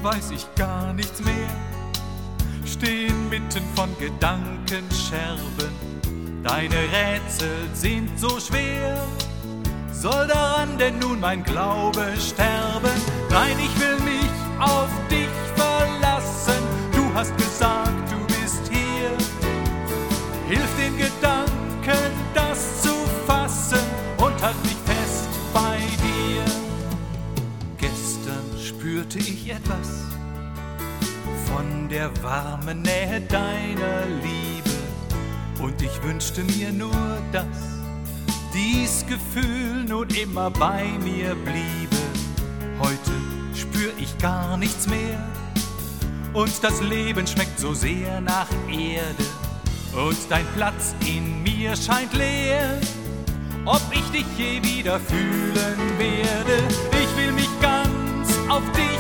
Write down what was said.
weiß ich gar nichts mehr. Steh inmitten von Gedankenscherben, deine Rätsel sind so schwer. Soll daran denn nun mein Glaube sterben? Nein, ich will mich auf dich verlassen. Du hast gesagt, du bist hier. Hilf den Gedanken, das zu fassen und halt mich fest bei dir. Gestern spürte ich etwas von der warmen Nähe deiner Liebe und ich wünschte mir nur, dass dies Gefühl nun immer bei mir bliebe. Heute spür ich gar nichts mehr und das Leben schmeckt so sehr nach Erde und dein Platz in mir scheint leer. Ob ich dich je wieder fühlen werde, ich will mich ganz auf dich